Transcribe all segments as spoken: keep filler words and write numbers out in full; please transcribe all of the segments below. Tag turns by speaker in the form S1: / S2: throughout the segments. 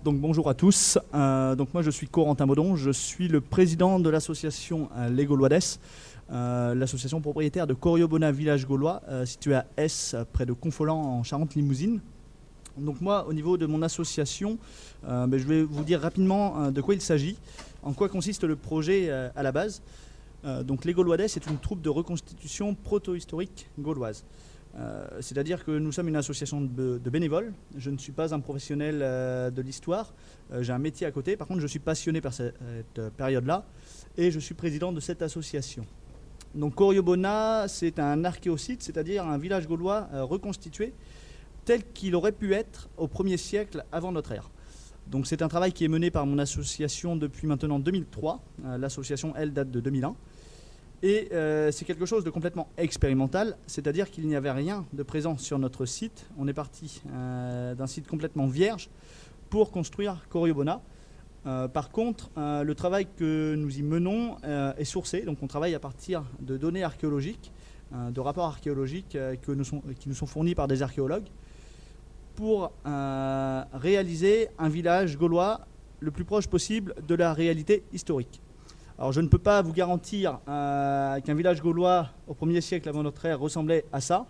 S1: Donc bonjour à tous, euh, donc moi je suis Corentin Baudon, je suis le président de l'association euh, Les Gauloides, euh, l'association propriétaire de Coriobona village gaulois, euh, situé à Ess, près de Confolens en Charente-Limousin. Donc moi au niveau de mon association, euh, ben, je vais vous dire rapidement euh, de quoi il s'agit, en quoi consiste le projet euh, à la base. Euh, donc Les Gauloides est une troupe de reconstitution proto-historique gauloise. Euh, C'est-à-dire que nous sommes une association de, de bénévoles. Je ne suis pas un professionnel euh, de l'histoire. Euh, j'ai un métier à côté. Par contre, je suis passionné par cette, cette période-là et je suis président de cette association. Donc Coriobona, c'est un archéosite, c'est-à-dire un village gaulois euh, reconstitué tel qu'il aurait pu être au premier siècle avant notre ère. Donc c'est un travail qui est mené par mon association depuis maintenant deux mille trois. Euh, L'association, elle, date de deux mille un. Et euh, c'est quelque chose de complètement expérimental, c'est-à-dire qu'il n'y avait rien de présent sur notre site. On est parti euh, d'un site complètement vierge pour construire Coriobona. Euh, par contre, euh, le travail que nous y menons euh, est sourcé, donc on travaille à partir de données archéologiques, euh, de rapports archéologiques euh, que nous sont, qui nous sont fournis par des archéologues, pour euh, réaliser un village gaulois le plus proche possible de la réalité historique. Alors je ne peux pas vous garantir euh, qu'un village gaulois au premier siècle avant notre ère ressemblait à ça.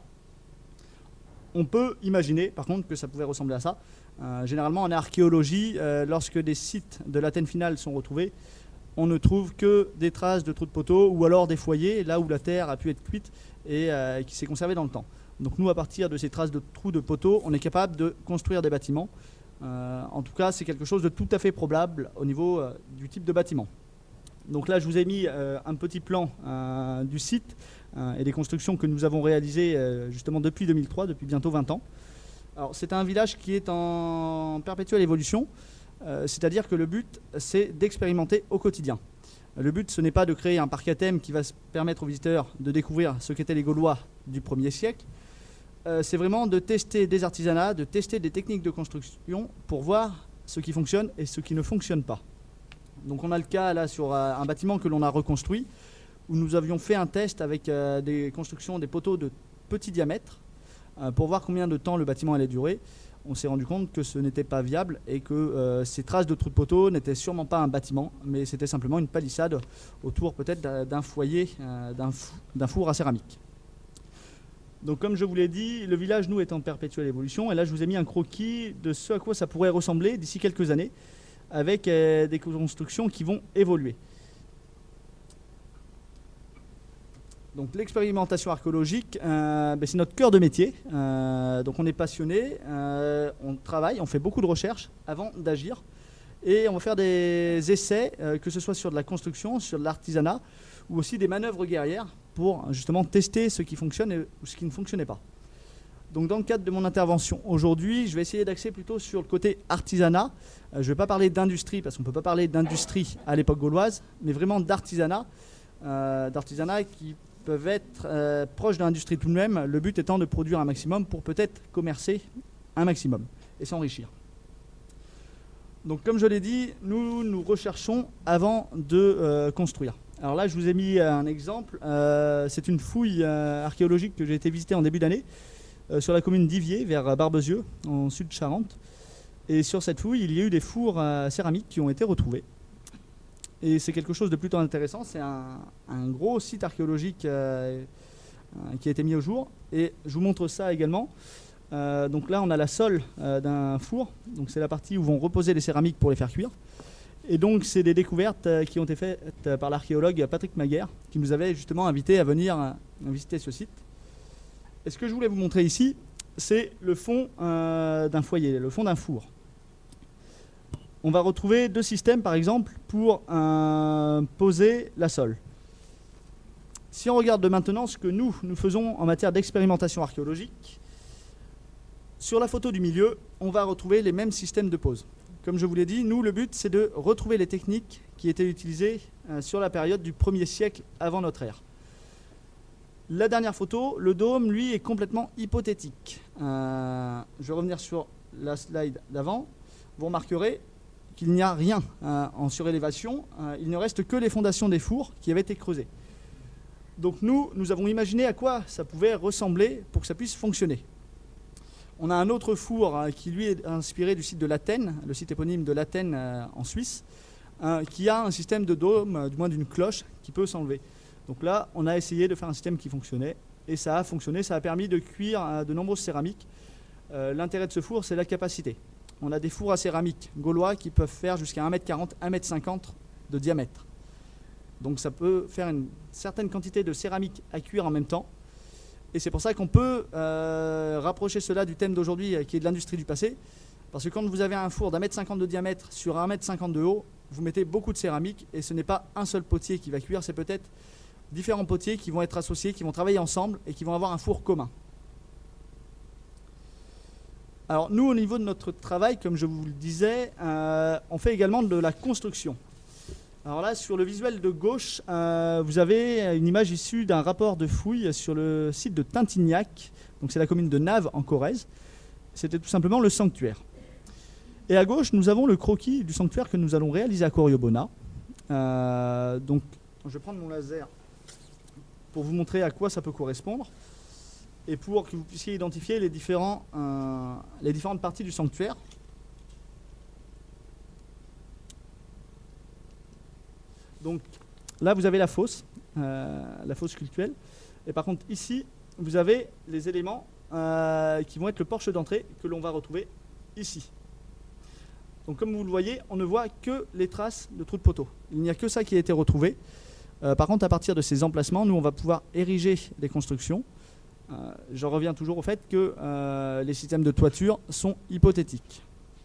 S1: On peut imaginer par contre que ça pouvait ressembler à ça. Euh, généralement en archéologie, euh, lorsque des sites de l'Athènes finale sont retrouvés, on ne trouve que des traces de trous de poteaux ou alors des foyers, là où la terre a pu être cuite et euh, qui s'est conservée dans le temps. Donc nous, à partir de ces traces de trous de poteaux, on est capable de construire des bâtiments. Euh, en tout cas, c'est quelque chose de tout à fait probable au niveau euh, du type de bâtiment. Donc là, je vous ai mis euh, un petit plan euh, du site euh, et des constructions que nous avons réalisées euh, justement depuis deux mille trois, depuis bientôt vingt ans. Alors, c'est un village qui est en perpétuelle évolution, euh, c'est-à-dire que le but, c'est d'expérimenter au quotidien. Le but, ce n'est pas de créer un parc à thème qui va permettre aux visiteurs de découvrir ce qu'étaient les Gaulois du premier siècle. Euh, c'est vraiment de tester des artisanats, de tester des techniques de construction pour voir ce qui fonctionne et ce qui ne fonctionne pas. Donc on a le cas là sur euh, un bâtiment que l'on a reconstruit où nous avions fait un test avec euh, des constructions, des poteaux de petit diamètre euh, pour voir combien de temps le bâtiment allait durer. On s'est rendu compte que ce n'était pas viable et que euh, ces traces de trous de poteaux n'étaient sûrement pas un bâtiment, mais c'était simplement une palissade autour peut-être d'un foyer, euh, d'un d'un four à céramique. Donc comme je vous l'ai dit, le village nous est en perpétuelle évolution et là je vous ai mis un croquis de ce à quoi ça pourrait ressembler d'ici quelques années, avec euh, des constructions qui vont évoluer. Donc l'expérimentation archéologique, euh, ben, c'est notre cœur de métier. Euh, donc on est passionné, euh, on travaille, on fait beaucoup de recherches avant d'agir. Et on va faire des essais, euh, que ce soit sur de la construction, sur de l'artisanat, ou aussi des manœuvres guerrières, pour justement tester ce qui fonctionne et ce qui ne fonctionnait pas. Donc dans le cadre de mon intervention aujourd'hui, je vais essayer d'axer plutôt sur le côté artisanat. Euh, je ne vais pas parler d'industrie, parce qu'on ne peut pas parler d'industrie à l'époque gauloise, mais vraiment d'artisanat, euh, d'artisanat qui peuvent être euh, proches de l'industrie tout de même, le but étant de produire un maximum pour peut-être commercer un maximum et s'enrichir. Donc comme je l'ai dit, nous nous recherchons avant de euh, construire. Alors là, je vous ai mis un exemple. Euh, c'est une fouille euh, archéologique que j'ai été visiter en début d'année, Euh, sur la commune d'Iviers, vers Barbezieux, en sud de Charente. Et sur cette fouille, il y a eu des fours à céramique qui ont été retrouvés. Et c'est quelque chose de plutôt intéressant. C'est un, un gros site archéologique euh, euh, qui a été mis au jour. Et je vous montre ça également. Euh, donc là, on a la sole euh, d'un four. Donc c'est la partie où vont reposer les céramiques pour les faire cuire. Et donc c'est des découvertes euh, qui ont été faites par l'archéologue Patrick Maguère, qui nous avait justement invité à venir euh, visiter ce site. Et ce que je voulais vous montrer ici, c'est le fond euh, d'un foyer, le fond d'un four. On va retrouver deux systèmes, par exemple, pour euh, poser la sole. Si on regarde de maintenant ce que nous, nous faisons en matière d'expérimentation archéologique, sur la photo du milieu, on va retrouver les mêmes systèmes de pose. Comme je vous l'ai dit, nous, le but, c'est de retrouver les techniques qui étaient utilisées euh, sur la période du premier siècle avant notre ère. La dernière photo, le dôme, lui, est complètement hypothétique. Euh, je vais revenir sur la slide d'avant. Vous remarquerez qu'il n'y a rien euh, en surélévation. Euh, il ne reste que les fondations des fours qui avaient été creusées. Donc nous, nous avons imaginé à quoi ça pouvait ressembler pour que ça puisse fonctionner. On a un autre four euh, qui lui est inspiré du site de l'Athènes, le site éponyme de l'Athènes euh, en Suisse, euh, qui a un système de dôme, euh, du moins d'une cloche, qui peut s'enlever. Donc là, on a essayé de faire un système qui fonctionnait, et ça a fonctionné, ça a permis de cuire euh, de nombreuses céramiques. Euh, l'intérêt de ce four, c'est la capacité. On a des fours à céramique gaulois qui peuvent faire jusqu'à un mètre quarante, un mètre cinquante de diamètre. Donc ça peut faire une certaine quantité de céramique à cuire en même temps. Et c'est pour ça qu'on peut euh, rapprocher cela du thème d'aujourd'hui, euh, qui est de l'industrie du passé. Parce que quand vous avez un four d'un mètre cinquante de diamètre sur un mètre cinquante de haut, vous mettez beaucoup de céramique et ce n'est pas un seul potier qui va cuire, c'est peut-être différents potiers qui vont être associés, qui vont travailler ensemble et qui vont avoir un four commun. Alors nous, au niveau de notre travail, comme je vous le disais, euh, on fait également de la construction. Alors là, sur le visuel de gauche, euh, vous avez une image issue d'un rapport de fouilles sur le site de Tintignac. Donc c'est la commune de Naves en Corrèze. C'était tout simplement le sanctuaire. Et à gauche, nous avons le croquis du sanctuaire que nous allons réaliser à Coriobona. Euh, donc, je vais prendre mon laser pour vous montrer à quoi ça peut correspondre et pour que vous puissiez identifier les, différents, euh, les différentes parties du sanctuaire. Donc là, vous avez la fosse, euh, la fosse cultuelle. Et par contre, ici, vous avez les éléments euh, qui vont être le porche d'entrée que l'on va retrouver ici. Donc comme vous le voyez, on ne voit que les traces de trous de poteau. Il n'y a que ça qui a été retrouvé. Euh, par contre, à partir de ces emplacements, nous, on va pouvoir ériger des constructions. Euh, je reviens toujours au fait que euh, les systèmes de toiture sont hypothétiques.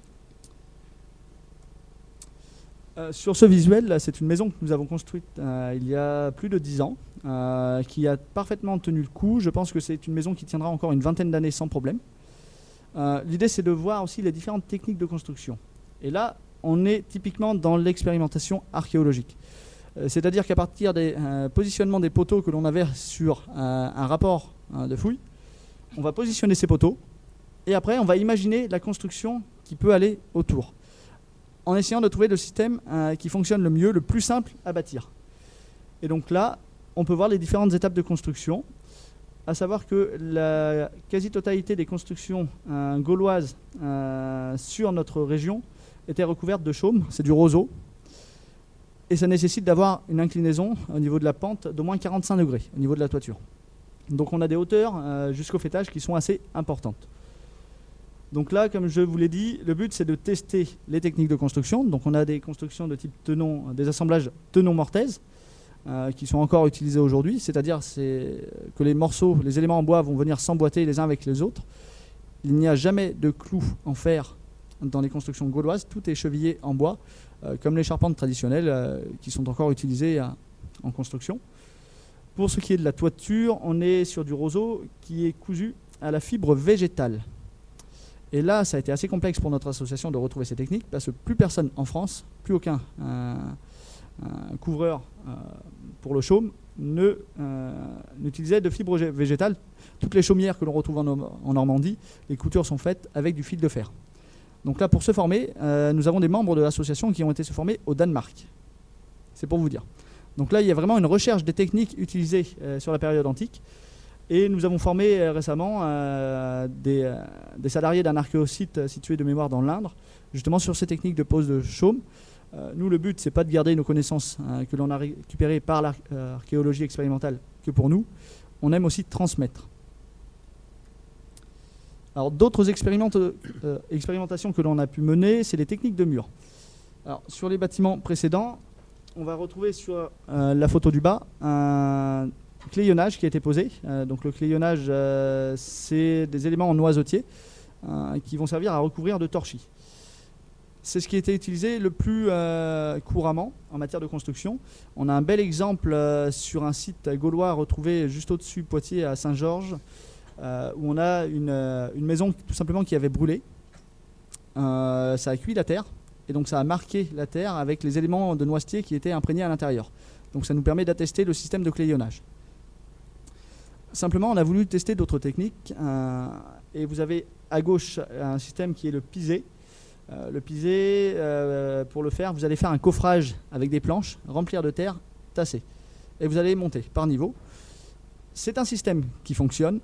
S1: Euh, sur ce visuel, là, c'est une maison que nous avons construite euh, il y a plus de dix ans, euh, qui a parfaitement tenu le coup. Je pense que c'est une maison qui tiendra encore une vingtaine d'années sans problème. Euh, l'idée, c'est de voir aussi les différentes techniques de construction. Et là, on est typiquement dans l'expérimentation archéologique. Euh, c'est-à-dire qu'à partir des euh, positionnements des poteaux que l'on avait sur euh, un rapport euh, de fouille, on va positionner ces poteaux, et après, on va imaginer la construction qui peut aller autour, en essayant de trouver le système euh, qui fonctionne le mieux, le plus simple à bâtir. Et donc là, on peut voir les différentes étapes de construction, à savoir que la quasi-totalité des constructions euh, gauloises euh, sur notre région étaient recouvertes de chaume, c'est du roseau, et ça nécessite d'avoir une inclinaison au niveau de la pente d'au moins quarante-cinq degrés au niveau de la toiture. Donc on a des hauteurs euh, jusqu'au faîtage qui sont assez importantes. Donc là, comme je vous l'ai dit, le but c'est de tester les techniques de construction. Donc on a des constructions de type tenon, des assemblages tenon-mortaise euh, qui sont encore utilisés aujourd'hui, c'est-à-dire c'est que les morceaux, les éléments en bois vont venir s'emboîter les uns avec les autres. Il n'y a jamais de clous en fer dans les constructions gauloises, tout est chevillé en bois, euh, comme les charpentes traditionnelles euh, qui sont encore utilisées euh, en construction. Pour ce qui est de la toiture, on est sur du roseau qui est cousu à la fibre végétale. Et là, ça a été assez complexe pour notre association de retrouver ces techniques parce que plus personne en France, plus aucun euh, euh, couvreur euh, pour le chaume ne, euh, n'utilisait de fibres végétales. Toutes les chaumières que l'on retrouve en, en Normandie, les coutures sont faites avec du fil de fer. Donc là, pour se former, euh, nous avons des membres de l'association qui ont été se former au Danemark. C'est pour vous dire. Donc là, il y a vraiment une recherche des techniques utilisées euh, sur la période antique. Et nous avons formé euh, récemment euh, des, euh, des salariés d'un archéosite euh, situé de mémoire dans l'Indre, justement sur ces techniques de pose de chaume. Euh, nous, le but, c'est pas de garder nos connaissances hein, que l'on a récupérées par l'archéologie expérimentale que pour nous. On aime aussi transmettre. Alors, d'autres euh, expérimentations que l'on a pu mener, c'est les techniques de mur. Alors, sur les bâtiments précédents, on va retrouver sur euh, la photo du bas un clayonnage qui a été posé. Euh, donc le clayonnage, euh, c'est des éléments en noisetier euh, qui vont servir à recouvrir de torchis. C'est ce qui a été utilisé le plus euh, couramment en matière de construction. On a un bel exemple euh, sur un site gaulois retrouvé juste au-dessus de Poitiers à Saint-Georges, euh, où on a une, euh, une maison tout simplement qui avait brûlé. Euh, ça a cuit la terre, et donc ça a marqué la terre avec les éléments de noisetier qui étaient imprégnés à l'intérieur. Donc ça nous permet d'attester le système de clayonnage. Simplement, on a voulu tester d'autres techniques, euh, et vous avez à gauche un système qui est le pisé. Euh, le pisé, euh, pour le faire, vous allez faire un coffrage avec des planches, remplir de terre, tasser. Et vous allez monter par niveau. C'est un système qui fonctionne,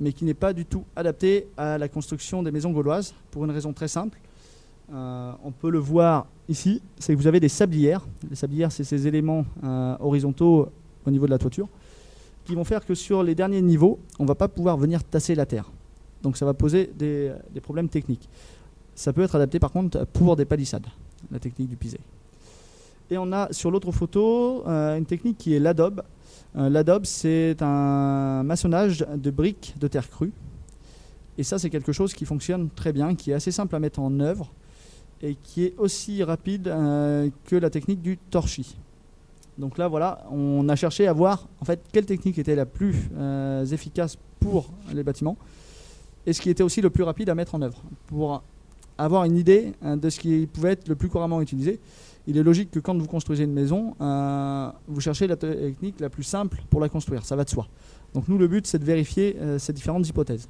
S1: mais qui n'est pas du tout adapté à la construction des maisons gauloises, pour une raison très simple. Euh, on peut le voir ici, c'est que vous avez des sablières. Les sablières, c'est ces éléments euh, horizontaux au niveau de la toiture, qui vont faire que sur les derniers niveaux, on ne va pas pouvoir venir tasser la terre. Donc ça va poser des, des problèmes techniques. Ça peut être adapté par contre pour des palissades, la technique du pisé. Et on a sur l'autre photo euh, une technique qui est l'adobe. Euh, l'adobe, c'est un maçonnage de briques de terre crue. Et ça, c'est quelque chose qui fonctionne très bien, qui est assez simple à mettre en œuvre et qui est aussi rapide euh, que la technique du torchis. Donc là, voilà, on a cherché à voir en fait quelle technique était la plus euh, efficace pour les bâtiments et ce qui était aussi le plus rapide à mettre en œuvre. Pour avoir une idée hein, de ce qui pouvait être le plus couramment utilisé, il est logique que quand vous construisez une maison, euh, vous cherchez la technique la plus simple pour la construire, ça va de soi. Donc nous, le but, c'est de vérifier euh, ces différentes hypothèses.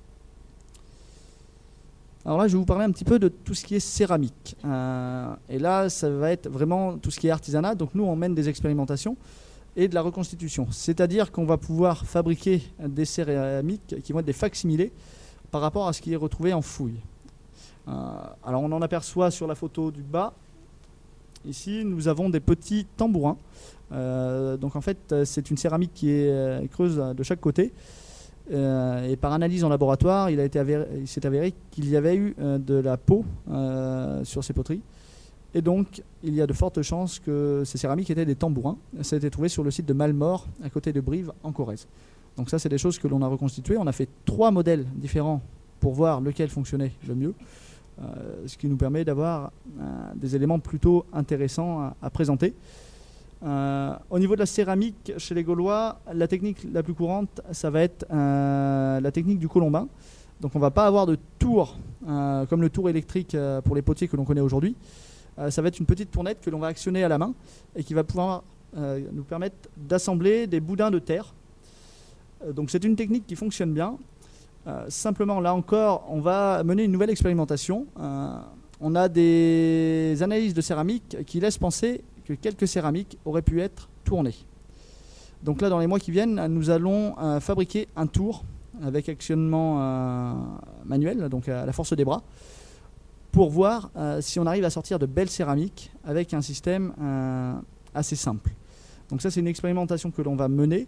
S1: Alors là, je vais vous parler un petit peu de tout ce qui est céramique. Euh, et là, ça va être vraiment tout ce qui est artisanat. Donc nous, on mène des expérimentations et de la reconstitution. C'est-à-dire qu'on va pouvoir fabriquer des céramiques qui vont être des facsimilés par rapport à ce qui est retrouvé en fouille. Euh, alors on en aperçoit sur la photo du bas. Ici, nous avons des petits tambourins. Euh, donc en fait, c'est une céramique qui est euh, creuse de chaque côté. Euh, et par analyse en laboratoire, il, a été avéré, il s'est avéré qu'il y avait eu euh, de la peau euh, sur ces poteries. Et donc, il y a de fortes chances que ces céramiques étaient des tambourins. Ça a été trouvé sur le site de Malmort, à côté de Brive, en Corrèze. Donc ça, c'est des choses que l'on a reconstituées. On a fait trois modèles différents pour voir lequel fonctionnait le mieux. Euh, ce qui nous permet d'avoir euh, des éléments plutôt intéressants à, à présenter. Euh, au niveau de la céramique, chez les Gaulois, la technique la plus courante, ça va être euh, la technique du colombin. Donc on ne va pas avoir de tour, euh, comme le tour électrique euh, pour les potiers que l'on connaît aujourd'hui. Euh, ça va être une petite tournette que l'on va actionner à la main et qui va pouvoir euh, nous permettre d'assembler des boudins de terre. Euh, donc c'est une technique qui fonctionne bien. Euh, simplement, là encore, on va mener une nouvelle expérimentation. Euh, on a des analyses de céramique qui laissent penser que quelques céramiques auraient pu être tournées. Donc là, dans les mois qui viennent, nous allons euh, fabriquer un tour avec actionnement euh, manuel, donc à la force des bras, pour voir euh, si on arrive à sortir de belles céramiques avec un système euh, assez simple. Donc ça, c'est une expérimentation que l'on va mener.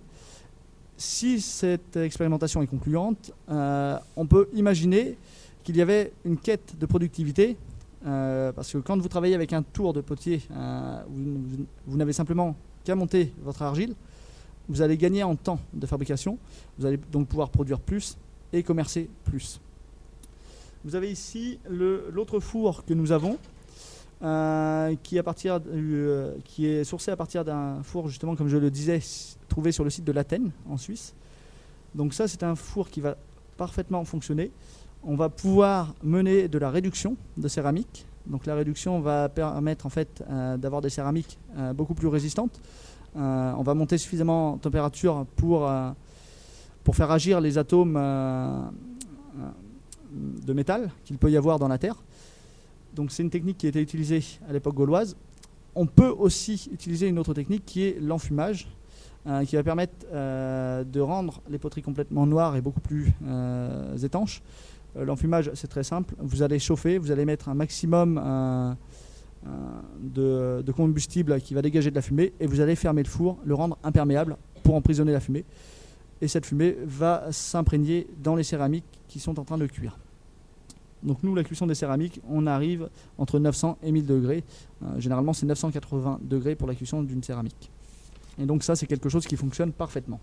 S1: Si cette expérimentation est concluante, euh, on peut imaginer qu'il y avait une quête de productivité. Euh, parce que quand vous travaillez avec un tour de potier, euh, vous, vous, vous n'avez simplement qu'à monter votre argile, vous allez gagner en temps de fabrication, vous allez donc pouvoir produire plus et commercer plus. Vous avez ici le, l'autre four que nous avons, euh, qui, à partir de, euh, qui est sourcé à partir d'un four, justement, comme je le disais, trouvé sur le site de l'Athènes, en Suisse. Donc ça, c'est un four qui va parfaitement fonctionner. On va pouvoir mener de la réduction de céramique. Donc la réduction va permettre en fait euh, d'avoir des céramiques euh, beaucoup plus résistantes. Euh, on va monter suffisamment en température pour, euh, pour faire agir les atomes euh, de métal qu'il peut y avoir dans la terre. Donc c'est une technique qui a été utilisée à l'époque gauloise. On peut aussi utiliser une autre technique qui est l'enfumage, euh, qui va permettre euh, de rendre les poteries complètement noires et beaucoup plus euh, étanches. L'enfumage, c'est très simple. Vous allez chauffer, vous allez mettre un maximum euh, euh, de, de combustible qui va dégager de la fumée et vous allez fermer le four, le rendre imperméable pour emprisonner la fumée. Et cette fumée va s'imprégner dans les céramiques qui sont en train de cuire. Donc nous, la cuisson des céramiques, on arrive entre neuf cents et mille degrés. Euh, généralement, c'est neuf cent quatre-vingts degrés pour la cuisson d'une céramique. Et donc ça, c'est quelque chose qui fonctionne parfaitement.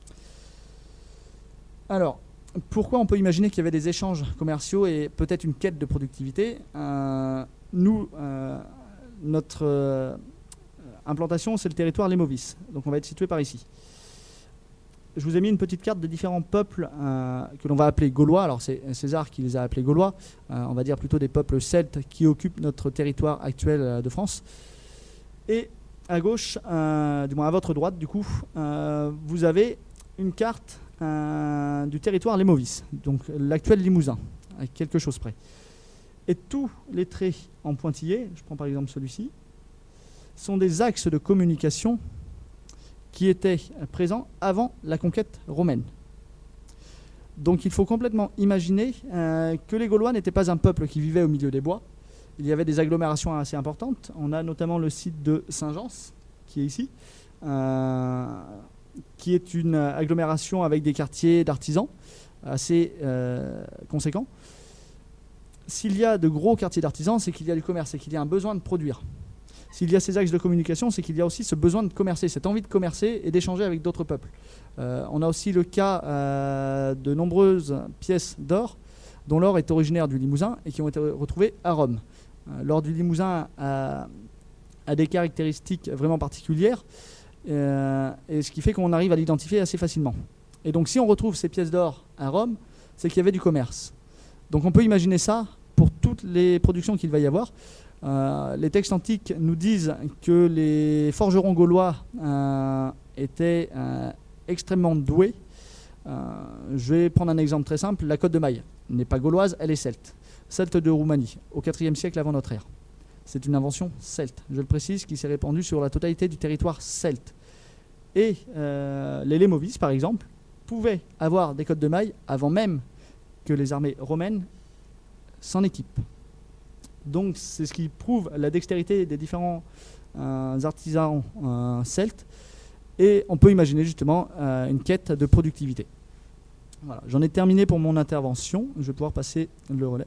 S1: Alors, pourquoi on peut imaginer qu'il y avait des échanges commerciaux et peut-être une quête de productivité ? euh, Nous, euh, notre euh, implantation, c'est le territoire Lémovis. Donc on va être situé par ici. Je vous ai mis une petite carte des différents peuples euh, que l'on va appeler gaulois. Alors c'est César qui les a appelés gaulois. Euh, on va dire plutôt des peuples celtes qui occupent notre territoire actuel euh, de France. Et à gauche, euh, du moins à votre droite, du coup, euh, vous avez une carte Euh, du territoire Lémovis, donc l'actuel Limousin, à quelque chose près. Et tous les traits en pointillés, je prends par exemple celui-ci, sont des axes de communication qui étaient présents avant la conquête romaine. Donc il faut complètement imaginer euh, que les Gaulois n'étaient pas un peuple qui vivait au milieu des bois. Il y avait des agglomérations assez importantes. On a notamment le site de Saint-Gence, qui est ici, euh, qui est une agglomération avec des quartiers d'artisans assez euh, conséquents. S'il y a de gros quartiers d'artisans, c'est qu'il y a du commerce, c'est qu'il y a un besoin de produire. S'il y a ces axes de communication, c'est qu'il y a aussi ce besoin de commercer, cette envie de commercer et d'échanger avec d'autres peuples. Euh, on a aussi le cas euh, de nombreuses pièces d'or, dont l'or est originaire du Limousin et qui ont été retrouvées à Rome. Euh, l'or du Limousin a, a des caractéristiques vraiment particulières, euh, et ce qui fait qu'on arrive à l'identifier assez facilement. Et donc si on retrouve ces pièces d'or à Rome, c'est qu'il y avait du commerce. Donc on peut imaginer ça pour toutes les productions qu'il va y avoir. Euh, les textes antiques nous disent que les forgerons gaulois euh, étaient euh, extrêmement doués. Euh, je vais prendre un exemple très simple. La côte de Maille n'est pas gauloise, elle est celte. Celte de Roumanie, au quatrième siècle avant notre ère. C'est une invention celte, je le précise, qui s'est répandue sur la totalité du territoire celte. Et euh, les Lémovis, par exemple, pouvaient avoir des côtes de mailles avant même que les armées romaines s'en équipent. Donc c'est ce qui prouve la dextérité des différents euh, artisans euh, celtes, et on peut imaginer justement euh, une quête de productivité. Voilà, j'en ai terminé pour mon intervention, je vais pouvoir passer le relais.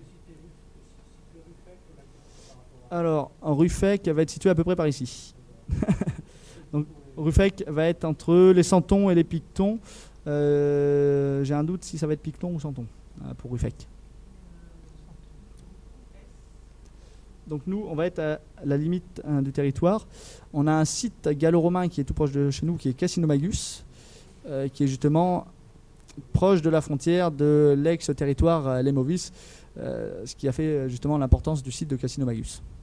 S1: Alors, Ruffec va être situé à peu près par ici. Donc Ruffec va être entre les Santons et les Pictons. Euh, j'ai un doute si ça va être Picton ou Santon euh, pour Ruffec. Donc nous, on va être à la limite hein, du territoire. On a un site gallo-romain qui est tout proche de chez nous, qui est Cassinomagus, euh, qui est justement proche de la frontière de l'ex-territoire euh, Lémovis, euh, ce qui a fait justement l'importance du site de Cassinomagus.